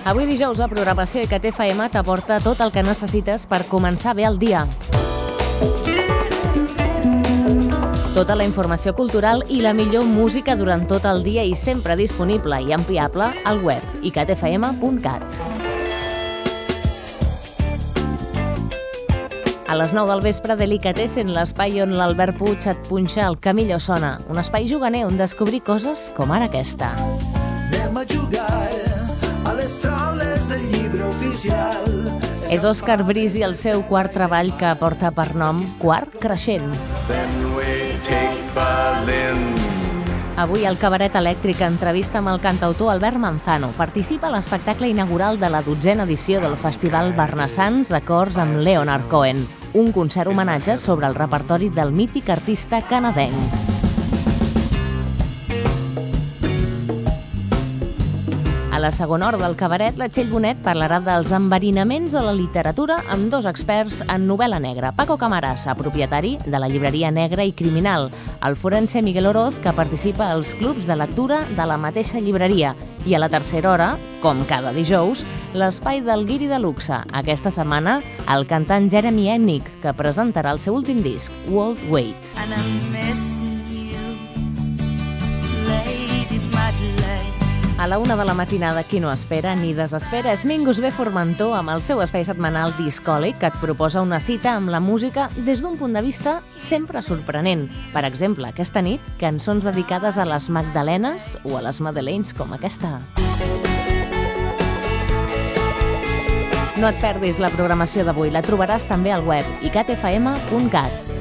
Avui dijous la programació ICAT FM t'aporta tot el que necessites per començar bé el dia. Tota la informació cultural i la millor música durant tot el dia i sempre disponible i ampliable al web icatfm.cat. A les 9 del vespre Delicatessen, l'espai on l'Albert Puig et punxa el que millor sona. Un espai juganer on descobrir coses com ara aquesta. Anem a jugar a les traules del llibre oficial. És Òscar Bris i el seu quart treball que porta per nom Quart Creixent. Avui el Cabaret Elèctric entrevista amb el cantautor Albert Manzano. Participa a l'espectacle inaugural de la 12a edició del Festival Barnassans Acords amb Leonard Cohen, un concert homenatge sobre el repertori del mític artista canadenc. A la segona hora del cabaret, la Txell Bonet parlarà dels enverinaments de la literatura amb dos experts en novel·la negra. Paco Camarasa, propietari de la llibreria Negra i Criminal, el forense Miguel Oroz, que participa als clubs de lectura de la mateixa llibreria, i a la tercera hora, com cada dijous, l'espai del Guiri de Luxe. Aquesta setmana, el cantant Jeremy Ennick, que presentarà el seu últim disc, World Waits. A la 1 de la matinada, qui no espera ni desespera és Mingus B. Formentor amb el seu espai setmanal Discòlic, que et proposa una cita amb la música des d'un punt de vista sempre sorprenent. Per exemple, aquesta nit, cançons dedicades a les Magdalenes o a les Madeleines, com aquesta. No et perdis la programació d'avui, la trobaràs també al web icatfm.cat.